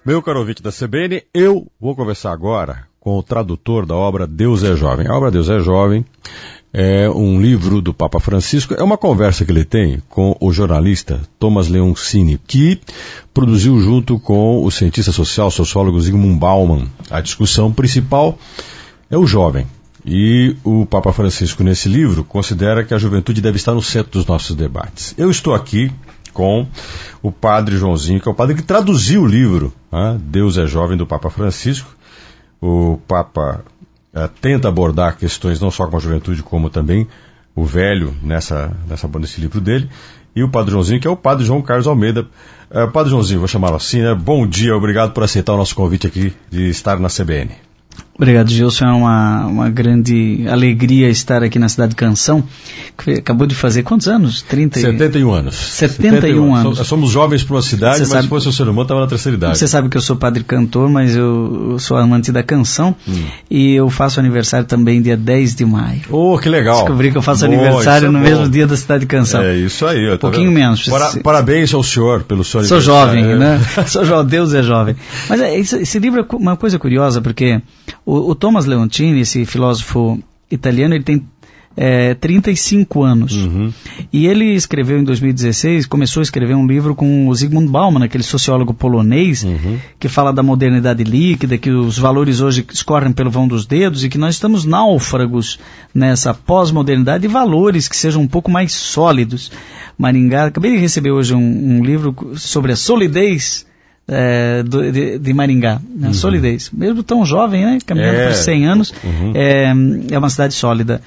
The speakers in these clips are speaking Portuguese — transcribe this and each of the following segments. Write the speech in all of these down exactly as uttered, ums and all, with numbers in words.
Meu caro ouvinte da C B N, eu vou conversar agora com o tradutor da obra Deus é Jovem. A obra Deus é Jovem é um livro do Papa Francisco, é uma conversa que ele tem com o jornalista Thomas Leoncini, que produziu junto com o cientista social, sociólogo Zygmunt Bauman. A discussão principal é o jovem. E o Papa Francisco, nesse livro, considera que a juventude deve estar no centro dos nossos debates. Eu estou aqui com o padre Joãozinho, que é o padre que traduziu o livro, né, Deus é Jovem, do Papa Francisco. O Papa uh, tenta abordar questões não só com a juventude, como também o velho nessa, nessa, nesse livro dele. E o padre Joãozinho, que é o padre João Carlos Almeida. Uh, padre Joãozinho, vou chamá-lo assim, né? Bom dia, obrigado por aceitar o nosso convite aqui de estar na C B N. Obrigado, Gilson. É uma, uma grande alegria estar aqui na cidade de Canção, que acabou de fazer quantos anos? trinta setenta e um anos. setenta e um anos. Somos jovens para uma cidade, Você mas sabe, se fosse o ser humano, estava na terceira idade. Você sabe que eu sou padre cantor, mas eu, eu sou amante da canção, hum. e eu faço aniversário também dia dez de maio. Oh, que legal. Descobri que eu faço Boa, aniversário é no bom. mesmo dia da cidade de Canção. É isso aí. Um pouquinho vendo? menos. Para, se... Parabéns ao senhor pelo seu Sou aniversário. Sou jovem, né? Sou jovem, Deus é jovem. Mas é, esse, esse livro é uma coisa curiosa, porque o, o Thomas Leoncini, esse filósofo italiano, ele tem é, trinta e cinco anos. Uhum. E ele escreveu em dois mil e dezesseis, começou a escrever um livro com o Zygmunt Bauman, aquele sociólogo polonês, uhum. que fala da modernidade líquida, que os valores hoje escorrem pelo vão dos dedos e que nós estamos náufragos nessa pós-modernidade, e valores que sejam um pouco mais sólidos. Maringá, acabei de receber hoje um, um livro sobre a solidez É, do, de, de Maringá, né? Uhum. Solidez, mesmo tão jovem, né? Caminhando é. por cem anos, uhum. é, é uma cidade sólida.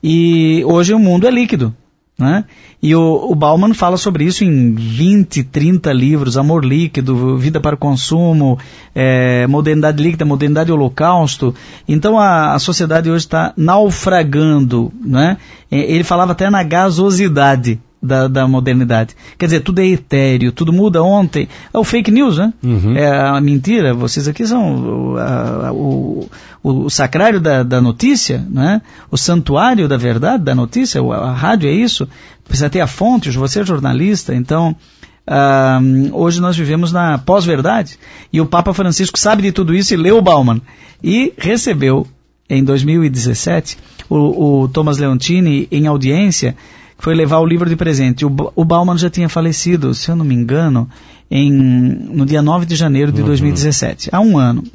E hoje o mundo é líquido, né? E o, o Bauman fala sobre isso em vinte, trinta livros: Amor Líquido, Vida para o Consumo, é, Modernidade Líquida, Modernidade Holocausto. Então a, a sociedade hoje está naufragando, né? Ele falava até na gasosidade Da, da modernidade. Quer dizer, tudo é etéreo, tudo muda ontem. É o fake news, né? Uhum. É a mentira. Vocês aqui são o, a, o, o, o sacrário da, da notícia, né? O santuário da verdade, da notícia. A, a rádio é isso. Precisa ter a fonte, você é jornalista. Então, ah, hoje nós vivemos na pós-verdade. E o Papa Francisco sabe de tudo isso e leu o Bauman. E recebeu, em dois mil e dezessete, o, o Thomas Leoncini em audiência, foi levar o livro de presente. O, o Bauman já tinha falecido, se eu não me engano, em, no dia nove de janeiro de uhum. dois mil e dezessete, há um ano.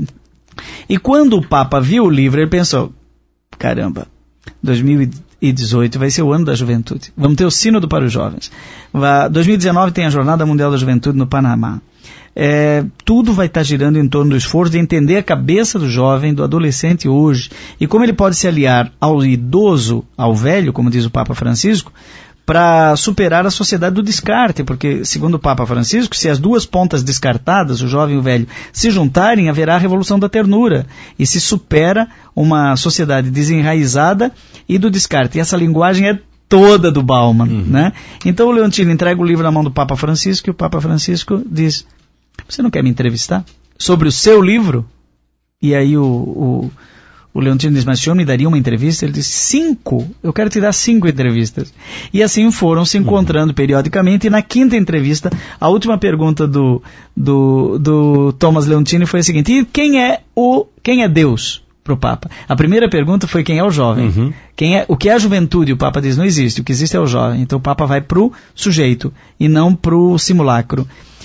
E quando o Papa viu o livro, ele pensou, caramba, dois mil e dezoito vai ser o ano da juventude. Vamos ter o Sínodo para os jovens. dois mil e dezenove tem a Jornada Mundial da Juventude no Panamá. É, tudo vai estar girando em torno do esforço de entender a cabeça do jovem, do adolescente hoje, e como ele pode se aliar ao idoso, ao velho, como diz o Papa Francisco, para superar a sociedade do descarte, porque, segundo o Papa Francisco, se as duas pontas descartadas, o jovem e o velho, se juntarem, haverá a revolução da ternura, e se supera uma sociedade desenraizada e do descarte. E essa linguagem é toda do Bauman, uhum. né? Então o Leoncini entrega o livro na mão do Papa Francisco, e o Papa Francisco diz: você não quer me entrevistar sobre o seu livro? E aí o, o, o Leoncini diz: mas o senhor me daria uma entrevista? Ele diz: cinco, eu quero te dar cinco entrevistas. E assim foram se encontrando uhum. periodicamente, e na quinta entrevista, a última pergunta do, do, do Thomas Leoncini foi a seguinte: e quem é, o, quem é Deus? Para o Papa. A primeira pergunta foi quem é o jovem. Uhum. Quem é, o que é a juventude? O Papa diz: não existe, o que existe é o jovem. Então o Papa vai para o sujeito e não para o simulacro.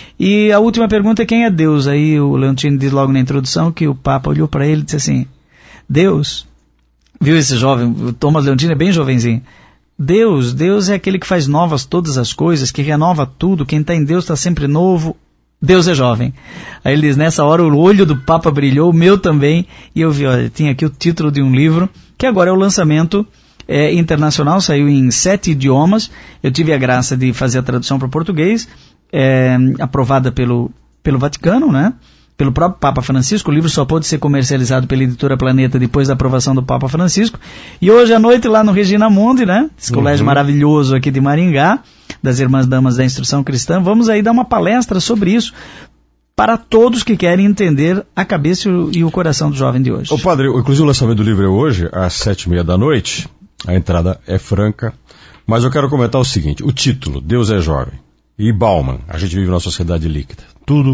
E a última pergunta é quem é Deus? Aí o Leoncini diz logo na introdução que o Papa olhou para ele e disse assim: Deus, viu esse jovem, o Thomas Leoncini é bem jovenzinho, Deus, Deus é aquele que faz novas todas as coisas, que renova tudo, quem está em Deus está sempre novo, Deus é jovem. Aí ele diz: nessa hora o olho do Papa brilhou, o meu também, e eu vi, olha, tinha aqui o título de um livro, que agora é o lançamento é, internacional, saiu em sete idiomas, eu tive a graça de fazer a tradução para o português, é, aprovada pelo, pelo Vaticano, né? Pelo próprio Papa Francisco. O livro só pôde ser comercializado pela editora Planeta depois da aprovação do Papa Francisco. E hoje à noite lá no Regina Mundi, né? Esse uhum. colégio maravilhoso aqui de Maringá, das Irmãs Damas da Instrução Cristã, vamos aí dar uma palestra sobre isso para todos que querem entender a cabeça e o coração do jovem de hoje. Ô padre, inclusive o lançamento do livro é hoje, às sete e meia da noite. A entrada é franca. Mas eu quero comentar o seguinte: o título, Deus é Jovem, e Bauman, a gente vive numa sociedade líquida. Tudo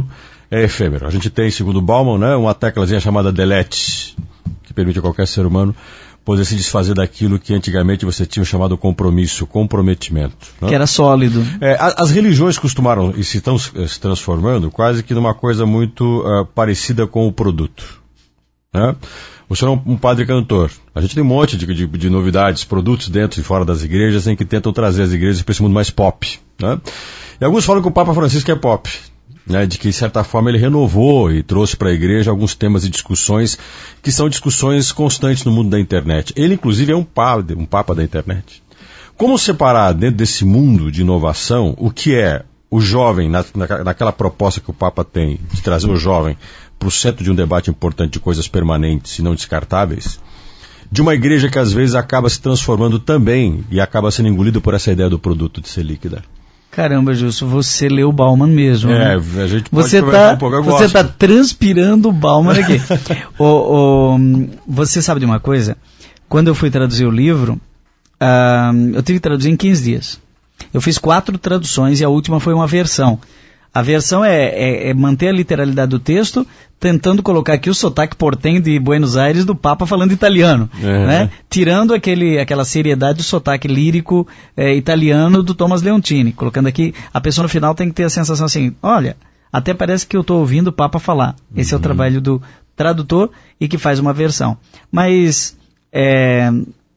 é efêmero. A gente tem, segundo Bauman, né, uma teclazinha chamada delete, que permite a qualquer ser humano poder se desfazer daquilo que antigamente você tinha chamado compromisso, comprometimento. Né? Que era sólido. É, as religiões costumaram e se estão se transformando quase que numa coisa muito uh, parecida com o produto. Né? O senhor é um, um padre cantor. A gente tem um monte de, de, de novidades, produtos dentro e fora das igrejas em que tentam trazer as igrejas para esse mundo mais pop. Né? E alguns falam que o Papa Francisco é pop. Né, de que, de certa forma, ele renovou e trouxe para a igreja alguns temas e discussões que são discussões constantes no mundo da internet. Ele, inclusive, é um papa, um papa da internet. Como separar, dentro desse mundo de inovação, o que é o jovem, na, na, naquela proposta que o Papa tem, de trazer o jovem para o centro de um debate importante de coisas permanentes e não descartáveis, de uma igreja que, às vezes, acaba se transformando também e acaba sendo engolido por essa ideia do produto de ser líquida? Caramba, Gilson, você leu o Bauman mesmo. É, né? a gente pode você conversar tá, um pouco, eu Você está gosto. transpirando o Bauman aqui. o, o, você sabe de uma coisa? Quando eu fui traduzir o livro, uh, eu tive que traduzir em quinze dias. Eu fiz quatro traduções e a última foi uma versão. A versão é, é, é manter a literalidade do texto, tentando colocar aqui o sotaque portenho de Buenos Aires do Papa falando italiano, é. né? Tirando aquele, aquela seriedade do sotaque lírico é, italiano do Thomas Leontini. Colocando aqui, a pessoa no final tem que ter a sensação assim, olha, até parece que eu estou ouvindo o Papa falar. Esse uhum. é o trabalho do tradutor e que faz uma versão. Mas, é,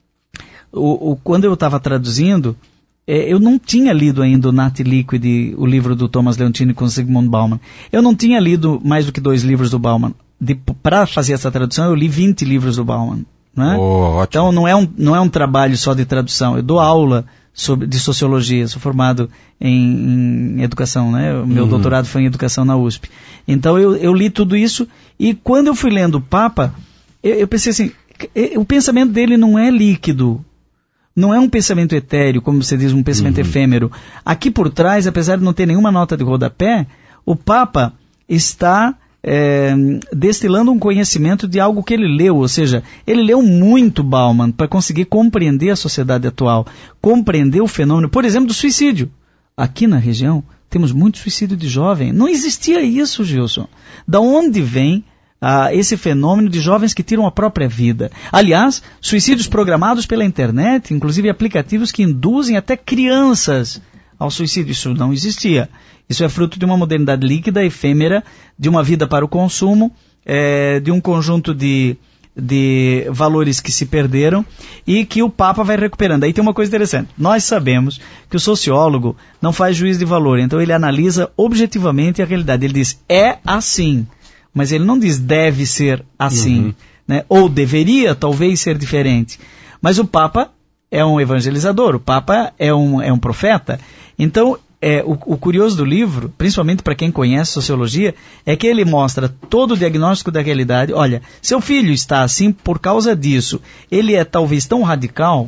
o, o, quando eu estava traduzindo, eu não tinha lido ainda o Nat Liquid, o livro do Thomas Leontini com Zygmunt Bauman. Eu não tinha lido mais do que dois livros do Bauman. Para fazer essa tradução, eu li vinte livros do Bauman. Né? Oh, então, não é, um, não é um trabalho só de tradução. Eu dou aula sobre, de sociologia. Sou formado em, em educação. Né? O meu uhum. doutorado foi em educação na U S P. Então, eu, eu li tudo isso. E quando eu fui lendo o Papa, eu, eu pensei assim, o pensamento dele não é líquido. Não é um pensamento etéreo, como você diz, um pensamento uhum. efêmero. Aqui por trás, apesar de não ter nenhuma nota de rodapé, o Papa está é, destilando um conhecimento de algo que ele leu. Ou seja, ele leu muito Bauman para conseguir compreender a sociedade atual, compreender o fenômeno, por exemplo, do suicídio. Aqui na região, temos muito suicídio de jovem. Não existia isso, Gilson. Da onde vem Ah, esse fenômeno de jovens que tiram a própria vida? Aliás, suicídios programados pela internet, inclusive aplicativos que induzem até crianças ao suicídio. Isso não existia. Isso é fruto de uma modernidade líquida, efêmera, de uma vida para o consumo, é, de um conjunto de, de valores que se perderam e que o Papa vai recuperando. Aí tem uma coisa interessante. Nós sabemos que o sociólogo não faz juízo de valor, então ele analisa objetivamente a realidade. Ele diz, é assim. Mas ele não diz deve ser assim, uhum. né? Ou deveria talvez ser diferente. Mas o Papa é um evangelizador, o Papa é um, é um profeta. Então, é, o, o curioso do livro, principalmente para quem conhece sociologia, é que ele mostra todo o diagnóstico da realidade. Olha, seu filho está assim por causa disso. Ele é talvez tão radical,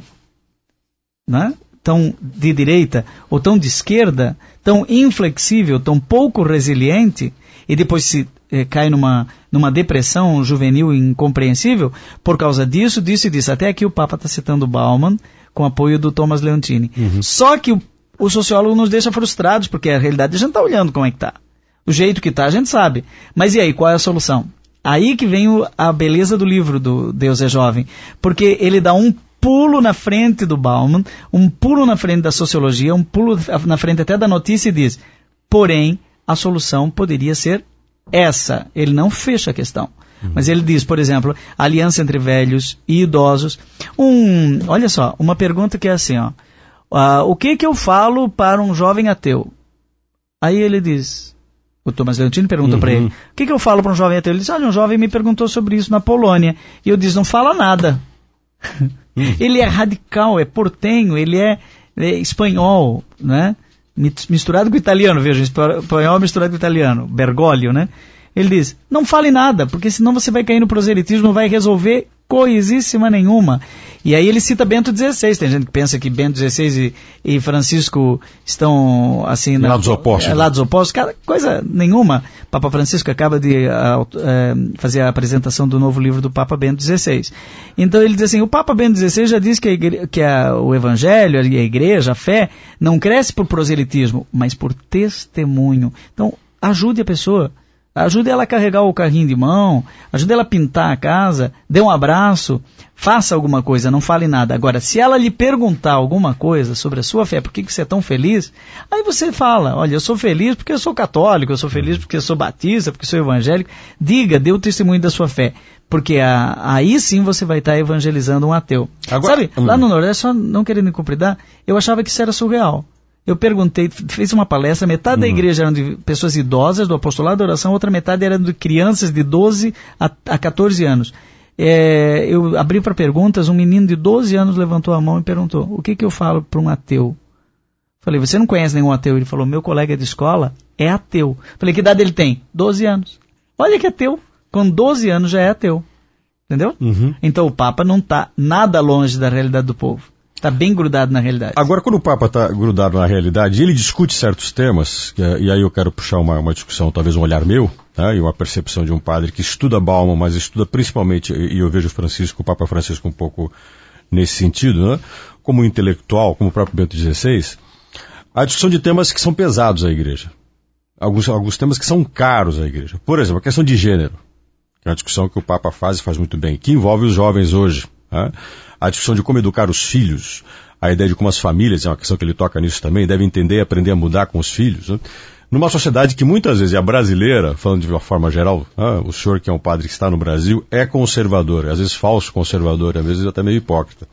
né? Tão de direita, ou tão de esquerda, tão inflexível, tão pouco resiliente, e depois se eh, cai numa, numa depressão juvenil incompreensível, por causa disso, disso e disso. Até aqui o Papa está citando Bauman, com apoio do Thomas Leontini. Uhum. Só que o, o sociólogo nos deixa frustrados, porque a realidade a gente está olhando como é que está. O jeito que está a gente sabe. Mas e aí, qual é a solução? Aí que vem o, a beleza do livro do Deus é Jovem, porque ele dá um pulo na frente do Bauman, um pulo na frente da sociologia, um pulo na frente até da notícia e diz, porém, a solução poderia ser essa. Ele não fecha a questão. Uhum. Mas ele diz, por exemplo, aliança entre velhos e idosos. Um, olha só, uma pergunta que é assim, ó, uh, o que que eu falo para um jovem ateu? Aí ele diz, o Thomas Leontini perguntou uhum. para ele, o que que eu falo para um jovem ateu? Ele diz, olha, um jovem me perguntou sobre isso na Polônia. E eu disse, não fala nada. Uhum. Ele é radical, é portenho, ele é, é espanhol, né? Misturado com italiano, veja, espanhol misturado com italiano, Bergoglio, né? Ele diz, não fale nada, porque senão você vai cair no proselitismo, não vai resolver coisíssima nenhuma. E aí ele cita Bento dezesseis, tem gente que pensa que Bento dezesseis e, e Francisco estão assim... Na, lados opostos. É, lados opostos, cara, coisa nenhuma. Papa Francisco acaba de uh, uh, fazer a apresentação do novo livro do Papa Bento dezesseis. Então ele diz assim, o Papa Bento dezesseis já diz que, a igre- que a, o Evangelho, a igreja, a fé, não cresce por proselitismo, mas por testemunho. Então, ajude a pessoa. Ajude ela a carregar o carrinho de mão, ajude ela a pintar a casa, dê um abraço, faça alguma coisa, não fale nada. Agora, se ela lhe perguntar alguma coisa sobre a sua fé, por que, que você é tão feliz, aí você fala, olha, eu sou feliz porque eu sou católico, eu sou feliz porque eu sou batista, porque eu sou evangélico. Diga, dê o testemunho da sua fé, porque a, aí sim você vai estar evangelizando um ateu. Agora, sabe, hum. lá no Nordeste, só não querendo me compridar, eu achava que isso era surreal. Eu perguntei, fiz uma palestra, metade uhum. da igreja eram de pessoas idosas do apostolado da oração, outra metade era de crianças de doze a, a catorze anos. É, eu abri para perguntas, um menino de doze anos levantou a mão e perguntou, o que, que eu falo para um ateu? Falei, você não conhece nenhum ateu? Ele falou, meu colega de escola é ateu. Falei, que idade ele tem? doze anos. Olha que ateu, com doze anos já é ateu. Entendeu? Uhum. Então o Papa não está nada longe da realidade do povo. Está bem grudado na realidade. Agora, quando o Papa está grudado na realidade, ele discute certos temas, e aí eu quero puxar uma, uma discussão, talvez um olhar meu, né, e uma percepção de um padre que estuda Bauman, mas estuda principalmente, e eu vejo o Francisco, o Papa Francisco um pouco nesse sentido, né, como intelectual, como o próprio Bento dezesseis, a discussão de temas que são pesados à igreja. Alguns, alguns temas que são caros à igreja. Por exemplo, a questão de gênero, que é uma discussão que o Papa faz e faz muito bem, que envolve os jovens hoje, né? A discussão de como educar os filhos, a ideia de como as famílias, é uma questão que ele toca nisso também, devem entender e aprender a mudar com os filhos. Né? Numa sociedade que muitas vezes é brasileira, falando de uma forma geral, né? O senhor que é um padre que está no Brasil é conservador, às vezes falso conservador, às vezes até meio hipócrita.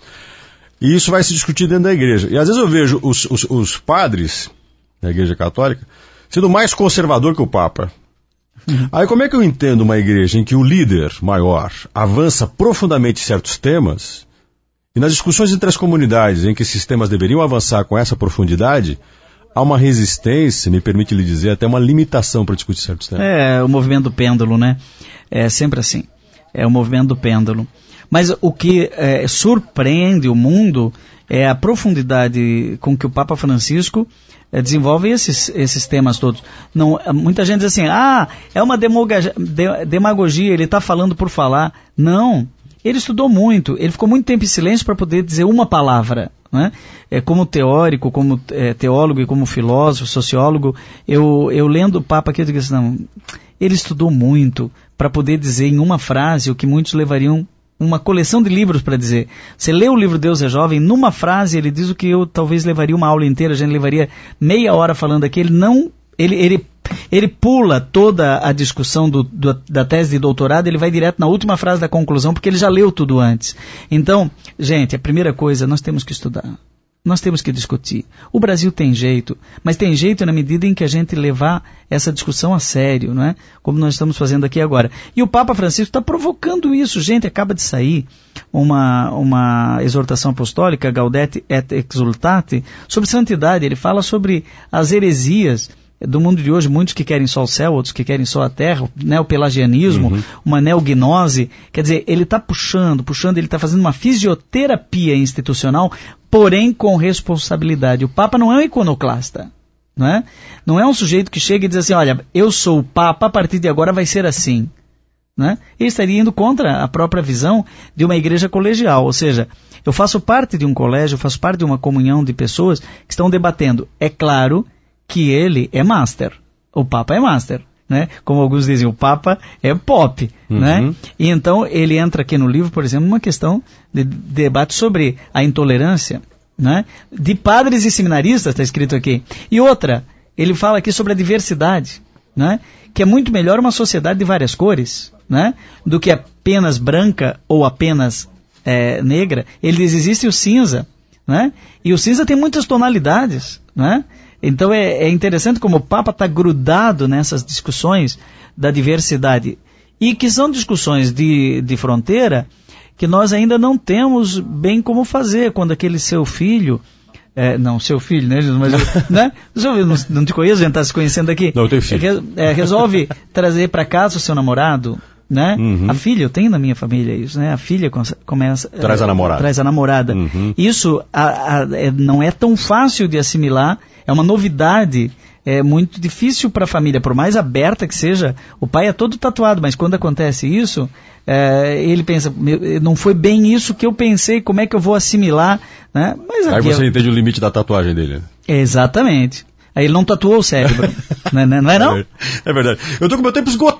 E isso vai se discutir dentro da igreja. E às vezes eu vejo os, os, os padres da igreja católica sendo mais conservador que o Papa. Uhum. Aí como é que eu entendo uma igreja em que o líder maior avança profundamente certos temas, e nas discussões entre as comunidades em que esses temas deveriam avançar com essa profundidade, há uma resistência, me permite lhe dizer, até uma limitação para discutir certos temas? É, o movimento do pêndulo, né? É sempre assim. É o movimento do pêndulo. Mas o que é, surpreende o mundo é a profundidade com que o Papa Francisco é, desenvolve esses, esses temas todos. Não, muita gente diz assim, ah, é uma demagogia, demagogia ele está falando por falar. Não. Ele estudou muito, ele ficou muito tempo em silêncio para poder dizer uma palavra. Né? É, como teórico, como é, teólogo e como filósofo, sociólogo, eu, eu lendo o Papa aqui, eu digo assim, não, ele estudou muito para poder dizer em uma frase o que muitos levariam uma coleção de livros para dizer. Você lê o livro Deus é Jovem, numa frase ele diz o que eu talvez levaria uma aula inteira, a gente levaria meia hora falando aqui, ele não... Ele, ele, ele pula toda a discussão do, do, da tese de doutorado, ele vai direto na última frase da conclusão, porque ele já leu tudo antes. Então, gente, a primeira coisa, nós temos que estudar. Nós temos que discutir. O Brasil tem jeito, mas tem jeito na medida em que a gente levar essa discussão a sério, não é? Como nós estamos fazendo aqui agora. E o Papa Francisco está provocando isso. Gente, acaba de sair uma, uma exortação apostólica, Gaudete et Exultate, sobre santidade. Ele fala sobre as heresias do mundo de hoje, muitos que querem só o céu, outros que querem só a terra, neopelagianismo, uhum. uma neognose. Quer dizer, ele está puxando, puxando, ele está fazendo uma fisioterapia institucional, porém com responsabilidade. O Papa não é um iconoclasta, não é? Não é um sujeito que chega e diz assim, olha, eu sou o Papa, a partir de agora vai ser assim. Né? Ele estaria indo contra a própria visão de uma igreja colegial, ou seja, eu faço parte de um colégio, eu faço parte de uma comunhão de pessoas que estão debatendo. É claro que ele é master, o Papa é master, né? Como alguns dizem, o Papa é pop, uhum. né? E então ele entra aqui no livro, por exemplo, numa questão de debate sobre a intolerância, né? De padres e seminaristas, está escrito aqui. E outra, ele fala aqui sobre a diversidade, né? Que é muito melhor uma sociedade de várias cores, né? Do que apenas branca ou apenas é, negra. Ele diz, existe o cinza, né? E o cinza tem muitas tonalidades, né? Então é, é interessante como o Papa está grudado nessas discussões da diversidade. E que são discussões de, de fronteira que nós ainda não temos bem como fazer. Quando aquele seu filho... É, não, seu filho, né? Mas, né? Eu não, não te conheço, a gente está se conhecendo aqui. Não, eu tenho filho. É, é, resolve trazer para casa o seu namorado, né? Uhum. A filha, eu tenho na minha família isso, né? A filha começa... Traz a namorada. Traz a namorada. Uhum. Isso a, a, é, não é tão fácil de assimilar, é uma novidade, é muito difícil para a família, por mais aberta que seja, o pai é todo tatuado, mas quando acontece isso, é, ele pensa, não foi bem isso que eu pensei, como é que eu vou assimilar, né? Mas aí você é... entende o limite da tatuagem dele. Exatamente. Aí ele não tatuou o cérebro, não, não é não? É verdade. Eu estou com meu tempo esgotado.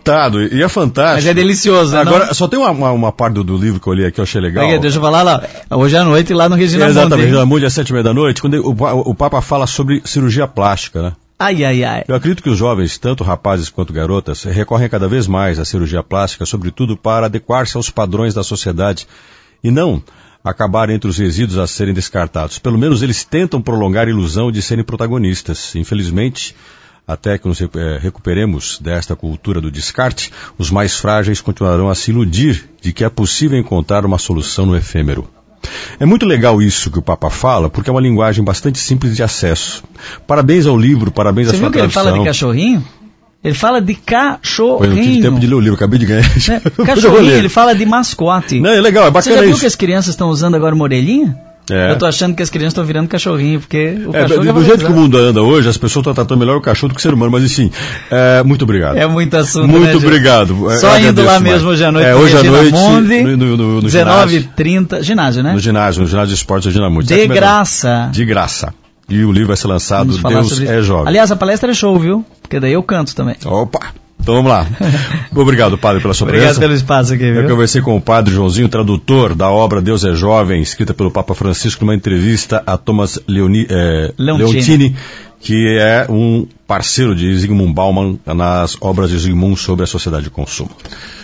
lotado, e é fantástico. Mas é delicioso, né? Agora, não? só tem uma, uma, uma parte do, do livro que eu li aqui que eu achei legal. Aí, deixa eu falar lá, hoje à noite lá no Regina Mundi. Exatamente, Regina Mundi, às sete e meia da noite, quando ele, o, o Papa fala sobre cirurgia plástica, né? Ai, ai, ai. Eu acredito que os jovens, tanto rapazes quanto garotas, recorrem cada vez mais à cirurgia plástica, sobretudo para adequar-se aos padrões da sociedade e não acabar entre os resíduos a serem descartados. Pelo menos eles tentam prolongar a ilusão de serem protagonistas. Infelizmente, até que nos recuperemos desta cultura do descarte, os mais frágeis continuarão a se iludir de que é possível encontrar uma solução no efêmero. É muito legal isso que o Papa fala, porque é uma linguagem bastante simples de acesso. Parabéns ao livro, parabéns à sua tradução. Você viu que ele fala de cachorrinho? Ele fala de cachorrinho. Foi, eu não tive tempo de ler o livro, acabei de ganhar. É, cachorrinho, ele fala de mascote. Não, é legal, é bacana isso. Você já viu isso. que as crianças estão usando agora uma orelhinha? É. Eu tô achando que as crianças estão virando cachorrinho, porque o é, cachorro... Do, do jeito que o mundo anda hoje, as pessoas estão tratando melhor o cachorro do que o ser humano, mas enfim, é, muito obrigado. É muito assunto, Muito né, obrigado. Só indo lá mais. mesmo hoje à noite. É, hoje à noite, Mundi, no, no, no, no dezenove e trinta, ginásio, né? No ginásio, no ginásio de esportes Regina Mundi. De graça. De graça. E o livro vai ser lançado, Deus é Jovem. Aliás, a palestra é show, viu? Porque daí eu canto também. Opa! Então vamos lá. Obrigado, padre, pela sua Obrigado presença. Obrigado pelo espaço aqui, viu? Eu conversei com o padre Joãozinho, tradutor da obra Deus é Jovem, escrita pelo Papa Francisco, numa entrevista a Thomas Leoni, eh, Leontini. Leontini, que é um parceiro de Zygmunt Bauman nas obras de Zygmunt sobre a sociedade de consumo.